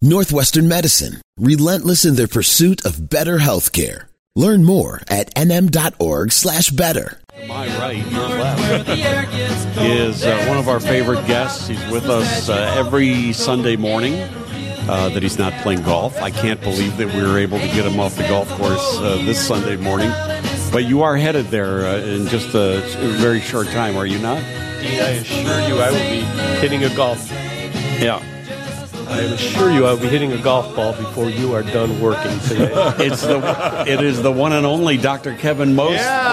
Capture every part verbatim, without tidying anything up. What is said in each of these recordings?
Northwestern Medicine, relentless in their pursuit of better healthcare. Learn more at nm.org slash better. My right, your left, is uh, one of our favorite guests. He's with us uh, every Sunday morning uh, that he's not playing golf. I can't believe that we were able to get him off the golf course uh, this Sunday morning. But you are headed there uh, in just a very short time, are you not? Dean, I assure you I will be hitting a golf. Yeah. I assure you I will be hitting a golf ball before you are done working today. It's the it is the one and only Doctor Kevin Most, yeah.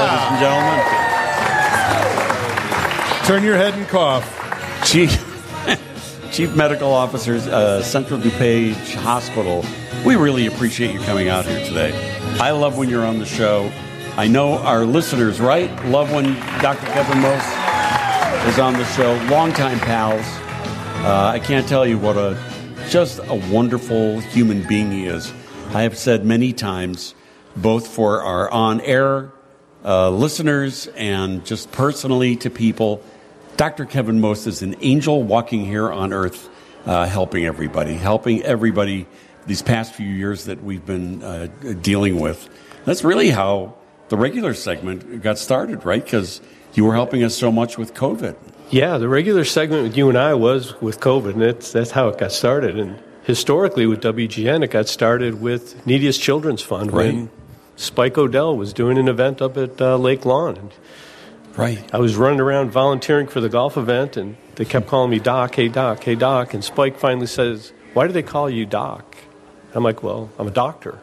ladies and gentlemen. Turn your head and cough. Chief Chief Medical Officer, uh, Central DuPage Hospital. We really appreciate you coming out here today. I love when you're on the show. I know our listeners, right, love when Doctor Kevin Most is on the show. Longtime pals. Uh, I can't tell you what a just a wonderful human being he is. I have said many times, both for our on-air uh, listeners and just personally to people, Doctor Kevin Most is an angel walking here on earth, uh, helping everybody, helping everybody these past few years that we've been uh, dealing with. That's really how the regular segment got started, right? Because you were helping us so much with COVID. Yeah, the regular segment with you and I was with COVID, and it's, that's how it got started. And historically with W G N, it got started with Neediest Children's Fund right. when Spike O'Dell was doing an event up at uh, Lake Lawn. And right. I was running around volunteering for the golf event, and they kept calling me Doc, hey, Doc, hey, Doc. And Spike finally says, why do they call you Doc? I'm like, well, I'm a doctor.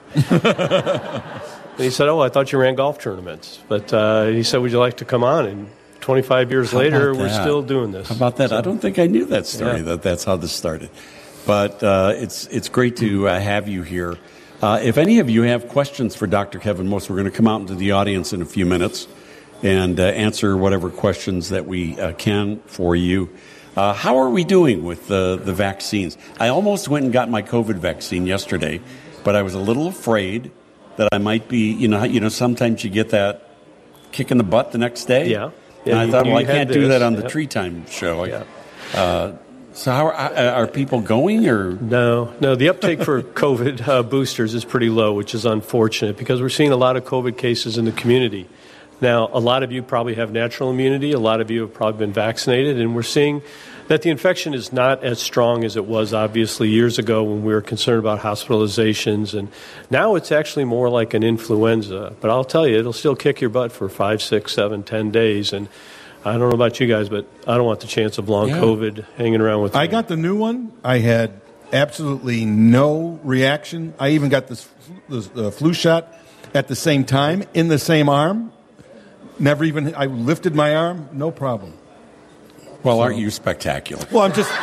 And he said, oh, I thought you ran golf tournaments. But uh, he said, would you like to come on? And twenty-five years How later, about we're that? still doing this. How about that? So, I don't think I knew that story, yeah. that that's how this started. But uh, it's it's great to uh, have you here. Uh, if any of you have questions for Doctor Kevin Most, we're going to come out into the audience in a few minutes and uh, answer whatever questions that we uh, can for you. Uh, how are we doing with the, the vaccines? I almost went and got my COVID vaccine yesterday, but I was a little afraid that I might be, you know, you know, sometimes you get that kick in the butt the next day. Yeah. And yeah I thought, you, well, I you can't do this. that on the Yep. Tree Time show. Yeah. Uh, so how are, are people going? Or No, no. The uptake for COVID uh, boosters is pretty low, which is unfortunate because we're seeing a lot of COVID cases in the community. Now, a lot of you probably have natural immunity. A lot of you have probably been vaccinated, and we're seeing that the infection is not as strong as it was, obviously, years ago when we were concerned about hospitalizations. And now it's actually more like an influenza. But I'll tell you, it'll still kick your butt for five, six, seven, ten days. And I don't know about you guys, but I don't want the chance of long yeah. COVID hanging around with me. I got the new one. I had absolutely no reaction. I even got this, this uh, flu shot at the same time, in the same arm. Never even, I lifted my arm, no problem. well, So- aren't you spectacular? Well, I'm just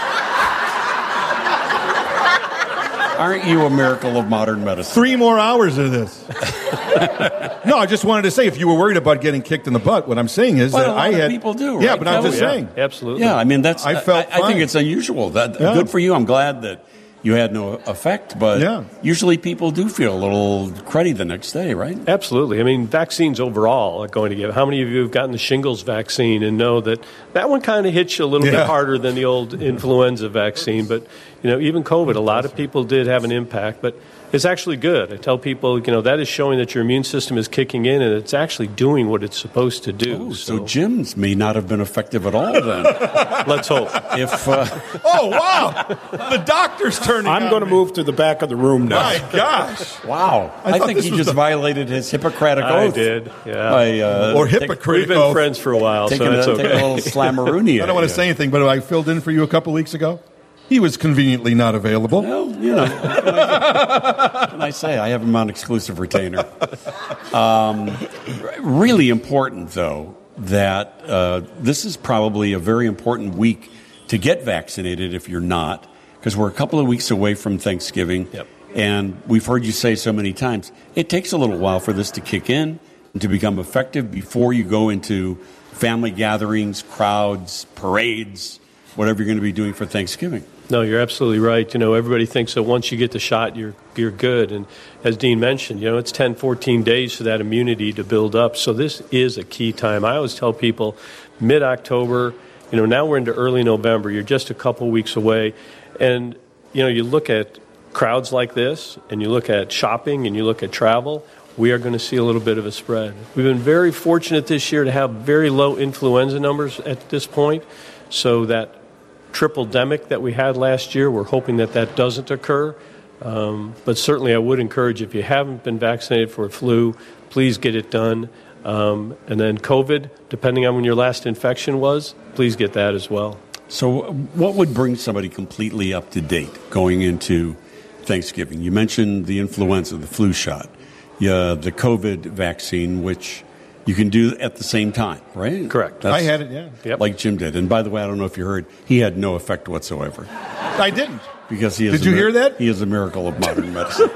Aren't you a miracle of modern medicine? three more hours of this. No, I just wanted to say, if you were worried about getting kicked in the butt, what I'm saying is Well, that a lot I of had people do, Yeah, right, but I'm Kevin? just Yeah, saying. absolutely. Yeah, I mean that's. I felt I, I think fine. it's unusual. That Yeah. good for you. I'm glad that you had no effect. But Yeah. usually people do feel a little cruddy the next day, right? Absolutely. I mean, vaccines overall are going to give. How many of you have gotten the shingles vaccine and know that that one kind of hits you a little Yeah. bit harder than the old influenza vaccine? But, you know, even COVID, a lot of people did have an impact. But it's actually good. I tell people, you know, that is showing that your immune system is kicking in and it's actually doing what it's supposed to do. Oh, so gyms may not have been effective at all then. Let's hope. if uh, Oh, wow. The doctor's turning I'm on going to me. move to the back of the room now. My gosh. wow, I I, thought think this he was just the- violated his Hippocratic I oath. did, yeah. By, uh, Or take- hypocrite. We've been oath. friends for a while, Taking, so a, it's taking a okay. little slammaroonie. I don't want to say anything, but I filled in for you a couple weeks ago. He was conveniently not available. Well, you know, what can I, what can I say? I have him on exclusive retainer. Um, really important, though, that uh, this is probably a very important week to get vaccinated if you're not, because we're a couple of weeks away from Thanksgiving. Yep. And we've heard you say so many times, it takes a little while for this to kick in and to become effective before you go into family gatherings, crowds, parades, whatever you're going to be doing for Thanksgiving. No, you're absolutely right. You know, everybody thinks that once you get the shot, you're you're good. And as Dean mentioned, you know, it's ten, fourteen days for that immunity to build up. So this is a key time. I always tell people mid-October, you know, now we're into early November. You're just a couple weeks away. And, you know, you look at crowds like this, and you look at shopping and you look at travel, we are going to see a little bit of a spread. We've been very fortunate this year to have very low influenza numbers at this point, so that triple-demic that we had last year, we're hoping that that doesn't occur. Um, but certainly I would encourage, if you haven't been vaccinated for flu, please get it done. Um, and then COVID, depending on when your last infection was, please get that as well. So what would bring somebody completely up to date going into Thanksgiving? You mentioned the influenza, the flu shot, yeah, the COVID vaccine, which you can do at the same time, right? Correct. That's I had it, yeah. Yep. Like Jim did. And by the way, I don't know if you heard, he had no effect whatsoever. I didn't. Because he is Did you mir- hear that? He is a miracle of modern medicine.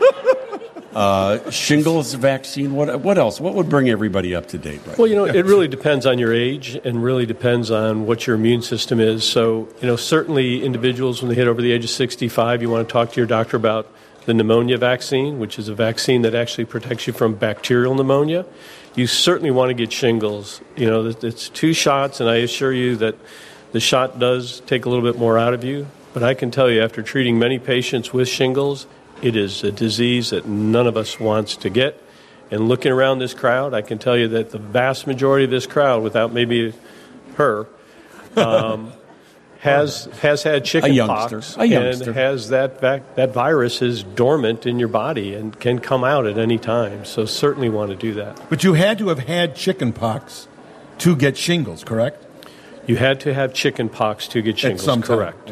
uh, shingles vaccine, what what else? What would bring everybody up to date? Right well, you know, it really depends on your age and really depends on what your immune system is. So, you know, certainly individuals, when they hit over the age of sixty-five, you want to talk to your doctor about the pneumonia vaccine, which is a vaccine that actually protects you from bacterial pneumonia. You certainly want to get shingles. You know, it's two shots, and I assure you that the shot does take a little bit more out of you. But I can tell you, after treating many patients with shingles, it is a disease that none of us wants to get. And looking around this crowd, I can tell you that the vast majority of this crowd, without maybe her, um, has has had chicken pox a youngster. and has that vac- that virus is dormant in your body and can come out at any time. So certainly want to do that. But you had to have had chicken pox to get shingles, correct? You had to have chicken pox to get shingles, At some time, correct. Yeah.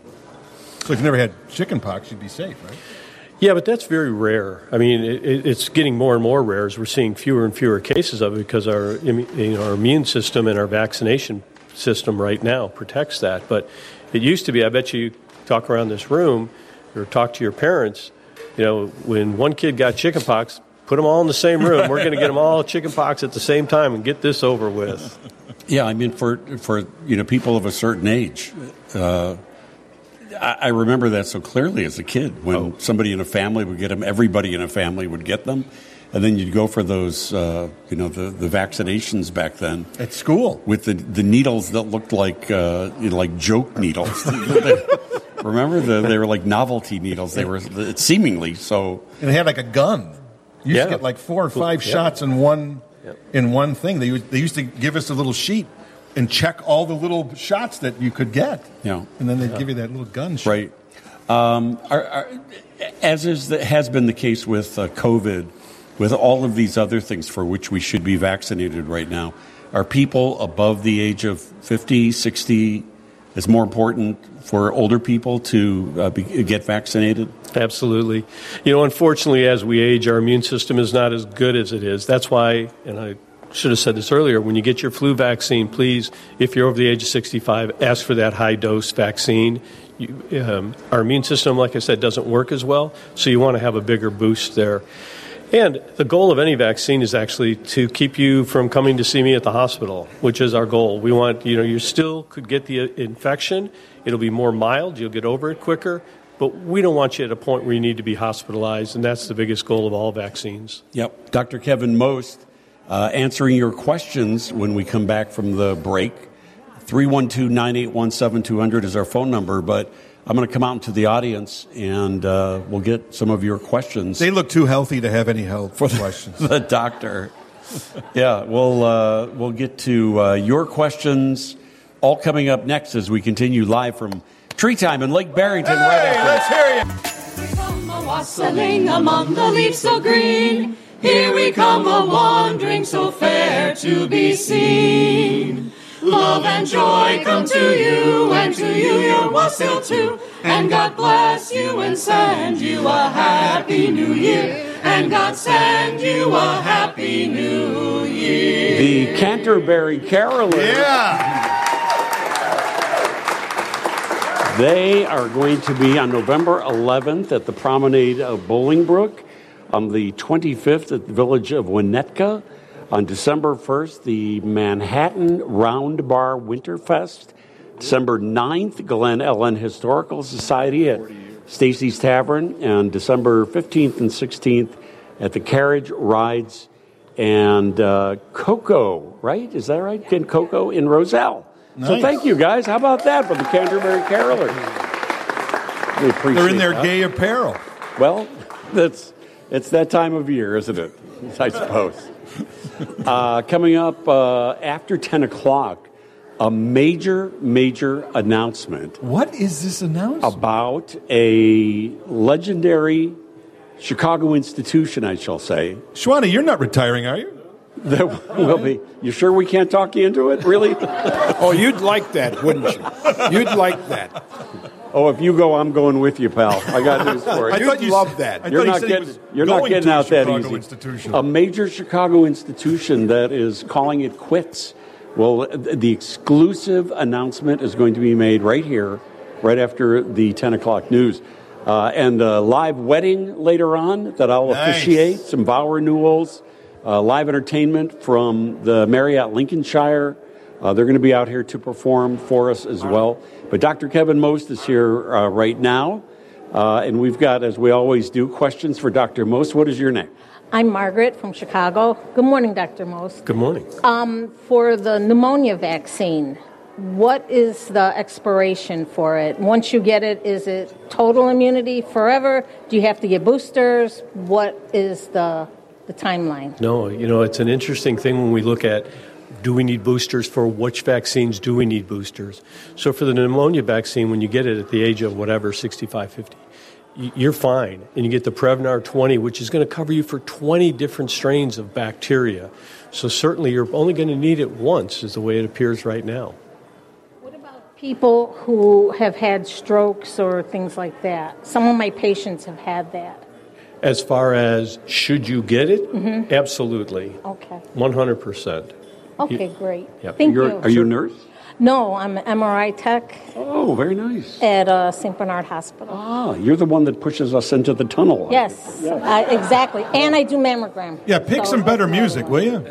So if you never had chicken pox, you'd be safe, right? Yeah, but that's very rare. I mean, it, it's getting more and more rare as we're seeing fewer and fewer cases of it because our, you know, our immune system and our vaccination system right now protects that. But it used to be, I bet you talk around this room or talk to your parents, you know, when one kid got chicken pox, put them all in the same room. We're going to get them all chicken pox at the same time and get this over with. Yeah, I mean, for, for you know, people of a certain age, uh, I remember that so clearly as a kid when oh. somebody in a family would get them, everybody in a family would get them. And then you'd go for those, uh, you know, the, the vaccinations back then. At school. With the, the needles that looked like, uh, you know, like joke needles. Remember? The, they were like novelty needles. They were seemingly so. And they had like a gun. You used yeah. to get like four or five yeah. shots in one yeah. in one thing. They, they used to give us a little sheet and check all the little shots that you could get. Yeah. And then they'd yeah. give you that little gun shot. Right. Um, are, are, as is the, has been the case with uh, COVID, with all of these other things for which we should be vaccinated right now, are people above the age of fifty, sixty, is more important for older people to uh, be, get vaccinated? Absolutely. You know, unfortunately, as we age, our immune system is not as good as it is. That's why, and I should have said this earlier, when you get your flu vaccine, please, if you're over the age of sixty-five, ask for that high-dose vaccine. You, um, our immune system, like I said, doesn't work as well, so you want to have a bigger boost there. And the goal of any vaccine is actually to keep you from coming to see me at the hospital, which is our goal. We want, you know, you still could get the infection. It'll be more mild. You'll get over it quicker. But we don't want you at a point where you need to be hospitalized, and that's the biggest goal of all vaccines. Yep. Doctor Kevin Most, uh, answering your questions when we come back from the break. three one two, nine eight one, seven two zero zero is our phone number, but I'm going to come out into the audience, and uh, we'll get some of your questions. They look too healthy to have any help for questions. The doctor. Yeah, we'll, uh, we'll get to uh, your questions all coming up next as we continue live from Tree Time in Lake Barrington. Hey, right after. Let's hear you. We come a wassailing among the leaves so green. Here we come a wandering so fair to be seen. Love and joy come to you, and to you your wassail too. And God bless you and send you a happy new year. And God send you a happy new year. The Canterbury Carolers. Yeah. They are going to be on November eleventh at the Promenade of Bolingbrook, on the twenty-fifth at the Village of Winnetka, on December first, the Manhattan Round Bar Winterfest, December ninth, Glen Ellen Historical Society at Stacy's Tavern, and December fifteenth and sixteenth at the Carriage Rides and uh, Coco, right? Is that right? Ken Coco in Roselle. Nice. So thank you, guys. How about that for the Canterbury Carolers? We appreciate They're in their that. gay apparel. Well, that's it's that time of year, isn't it? I suppose. Uh, coming up uh, after ten o'clock, a major, major announcement. What is this announcement? About a legendary Chicago institution, I shall say. Shwani, you're not retiring, are you? That will be. You sure we can't talk you into it, really? Oh, you'd like that, wouldn't you? You'd like that. Oh, if you go, I'm going with you, pal. I got news for you. I thought you loved that. I You're thought you not said he getting, was you're not going getting to a out that Chicago easy. institution. A major Chicago institution that is calling it quits. Well, the exclusive announcement is going to be made right here, right after the ten o'clock news. Uh, and a live wedding later on that I'll Nice. officiate, some vow renewals, uh, live entertainment from the Marriott Lincolnshire. Uh, they're going to be out here to perform for us as well. But Doctor Kevin Most is here uh, right now. Uh, and we've got, as we always do, questions for Doctor Most. What is your name? I'm Margaret from Chicago. Good morning, Doctor Most. Good morning. Um, for the pneumonia vaccine, what is the expiration for it? Once you get it, is it total immunity forever? Do you have to get boosters? What is the the timeline? No, you know, it's an interesting thing when we look at, do we need boosters for which vaccines do we need boosters? So for the pneumonia vaccine, when you get it at the age of whatever, sixty-five, fifty, you're fine. And you get the Prevnar twenty, which is going to cover you for twenty different strains of bacteria. So certainly you're only going to need it once, is the way it appears right now. What about people who have had strokes or things like that? Some of my patients have had that. As far as should you get it? Mm-hmm. Absolutely. Okay. one hundred percent. Okay, great. Yeah. Thank You're, you. Are you a nurse? No, I'm an M R I tech Oh, very nice. at uh, Saint Bernard Hospital. Ah, you're the one that pushes us into the tunnel. Yes, uh, exactly. And I do mammogram. Yeah, pick So- some better music, will you?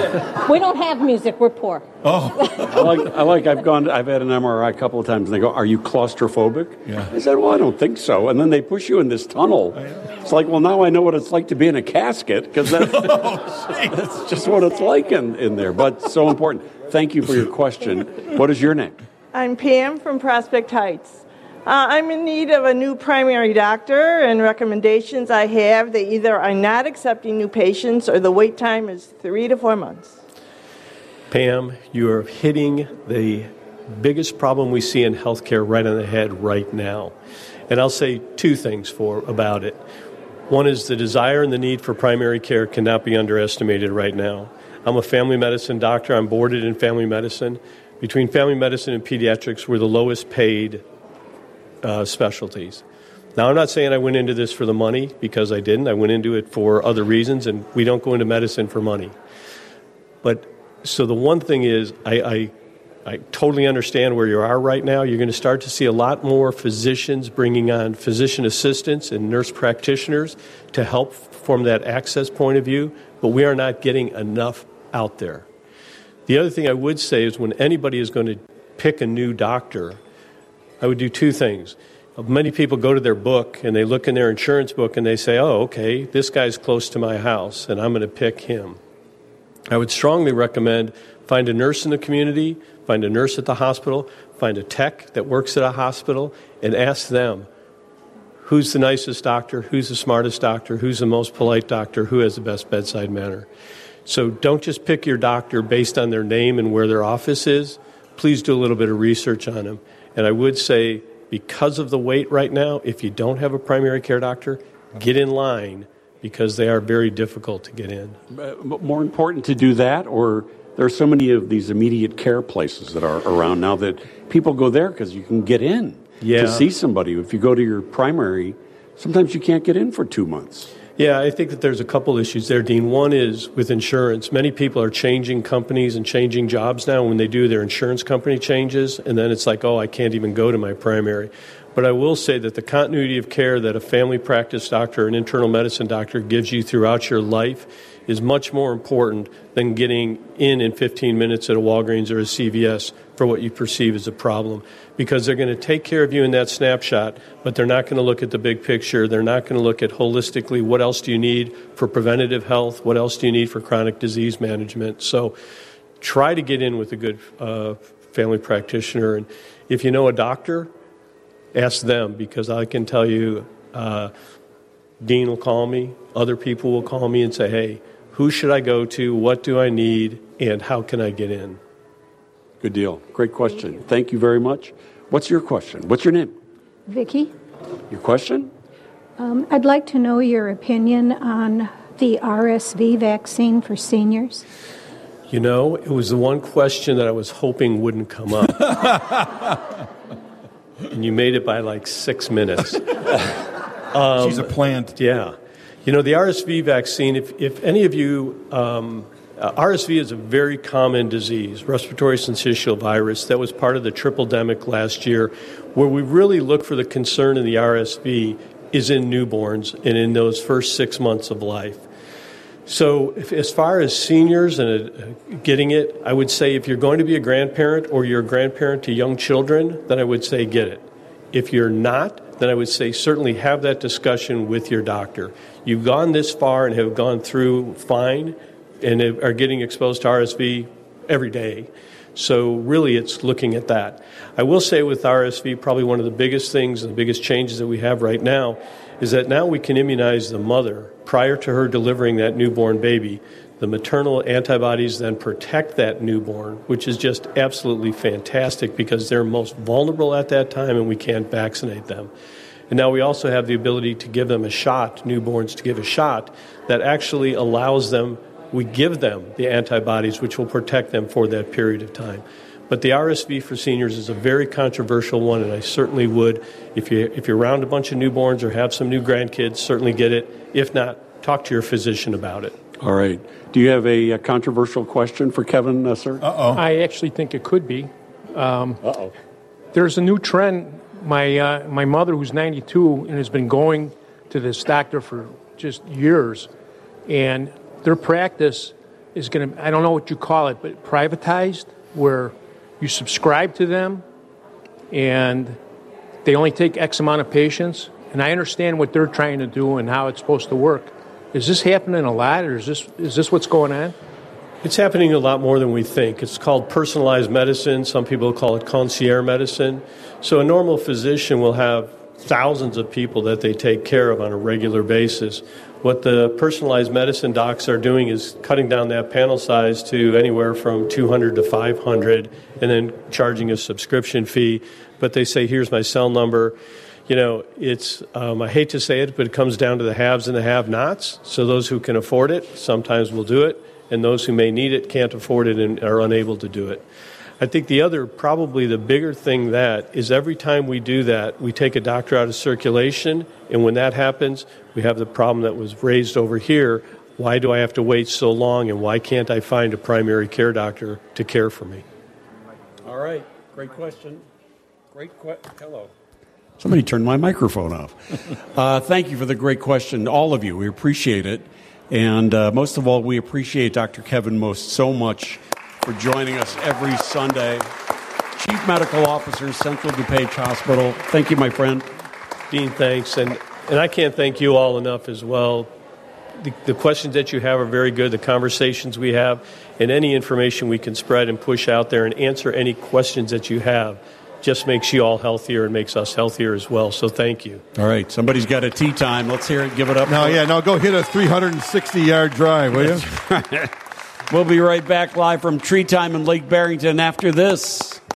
We don't have music. We're poor. Oh, I like, I like, I've gone, I've had an M R I a couple of times, and they go, "Are you claustrophobic?" Yeah. I said, "Well, I don't think so." And then they push you in this tunnel. It's like, well, now I know what it's like to be in a casket, because that's, that's just what it's like in, in there. But so important. Thank you for your question. What is your name? I'm Pam from Prospect Heights. Uh, I'm in need of a new primary doctor, and recommendations I have, they either are not accepting new patients or the wait time is three to four months. Pam, you are hitting the biggest problem we see in healthcare right on the head right now. And I'll say two things for about it. One is the desire and the need for primary care cannot be underestimated right now. I'm a family medicine doctor. I'm boarded in family medicine. Between family medicine and pediatrics, we're the lowest paid uh, specialties. Now, I'm not saying I went into this for the money, because I didn't. I went into it for other reasons, and we don't go into medicine for money. But so the one thing is, I, I, I totally understand where you are right now. You're going to start to see a lot more physicians bringing on physician assistants and nurse practitioners to help from that access point of view, but we are not getting enough out there. The other thing I would say is when anybody is going to pick a new doctor, I would do two things. Many people go to their book and they look in their insurance book and they say, oh, okay, this guy's close to my house and I'm going to pick him. I would strongly recommend find a nurse in the community, find a nurse at the hospital, find a tech that works at a hospital, and ask them, who's the nicest doctor, who's the smartest doctor, who's the most polite doctor, who has the best bedside manner. So don't just pick your doctor based on their name and where their office is. Please do a little bit of research on them. And I would say, because of the wait right now, if you don't have a primary care doctor, get in line, because they are very difficult to get in. Uh, more important to do that, or there are so many of these immediate care places that are around now that people go there because you can get in Yeah. to see somebody. If you go to your primary, sometimes you can't get in for two months. Yeah, I think that there's a couple issues there, Dean. One is with insurance. Many people are changing companies and changing jobs now. When they do, their insurance company changes, and then it's like, oh, I can't even go to my primary. But I will say that the continuity of care that a family practice doctor, an internal medicine doctor gives you throughout your life is much more important than getting in in fifteen minutes at a Walgreens or a C V S for what you perceive as a problem. Because they're going to take care of you in that snapshot, but they're not going to look at the big picture. They're not going to look at holistically what else do you need for preventative health, what else do you need for chronic disease management. So try to get in with a good uh, family practitioner. And if you know a doctor, ask them, because I can tell you uh, Dean will call me, other people will call me and say, hey, who should I go to, what do I need, and how can I get in? Good deal. Great question. Thank you, Thank you very much. What's your question? What's your name? Vicki. Your question? Um, I'd like to know your opinion on the R S V vaccine for seniors. You know, it was the one question that I was hoping wouldn't come up. And you made it by like six minutes. um, She's a plant. Yeah. You know, the R S V vaccine, if, if any of you, um, uh, R S V is a very common disease, respiratory syncytial virus, that was part of the triple-demic last year, where we really look for the concern in the R S V is in newborns and in those first six months of life. So if, as far as seniors and uh, getting it, I would say if you're going to be a grandparent or you're a grandparent to young children, then I would say get it. If you're not, then I would say certainly have that discussion with your doctor. You've gone this far and have gone through fine and are getting exposed to R S V every day. So really it's looking at that. I will say with R S V, probably one of the biggest things and the biggest changes that we have right now is that now we can immunize the mother prior to her delivering that newborn baby. The maternal antibodies then protect that newborn, which is just absolutely fantastic because they're most vulnerable at that time and we can't vaccinate them. And now we also have the ability to give them a shot, newborns to give a shot, that actually allows them, we give them the antibodies which will protect them for that period of time. But the R S V for seniors is a very controversial one, and I certainly would, if, you, if you're around a bunch of newborns or have some new grandkids, certainly get it. If not, talk to your physician about it. All right. Do you have a, a controversial question for Kevin, uh, sir? Uh-oh. I actually think it could be. Um, Uh-oh. There's a new trend. My, uh, my mother, who's ninety-two and has been going to this doctor for just years, and their practice is going to, I don't know what you call it, but privatized, where you subscribe to them and they only take X amount of patients. And I understand what they're trying to do and how it's supposed to work. Is this happening a lot, or is this is this what's going on? It's happening a lot more than we think. It's called personalized medicine. Some people call it concierge medicine. So a normal physician will have thousands of people that they take care of on a regular basis. What the personalized medicine docs are doing is cutting down that panel size to anywhere from two hundred to five hundred and then charging a subscription fee. But they say, here's my cell number. You know, it's, um, I hate to say it, but it comes down to the haves and the have-nots. So those who can afford it sometimes will do it, and those who may need it can't afford it and are unable to do it. I think the other, probably the bigger thing that is every time we do that, we take a doctor out of circulation, and when that happens, we have the problem that was raised over here. Why do I have to wait so long, and why can't I find a primary care doctor to care for me? All right. Great question. Great question. Hello. Somebody turned my microphone off. uh, thank you for the great question, all of you. We appreciate it. And uh, most of all, we appreciate Doctor Kevin Most so much for joining us every Sunday. Chief Medical Officer, Central DuPage Hospital. Thank you, my friend. Dean, thanks. And, and I can't thank you all enough as well. The, the questions that you have are very good, the conversations we have, and any information we can spread and push out there and answer any questions that you have just makes you all healthier and makes us healthier as well. So thank you. All right. Somebody's got a tea time. Let's hear it. Give it up. No, yeah, no, go hit a three hundred sixty-yard drive, will you? We'll be right back live from Tree Time in Lake Barrington after this.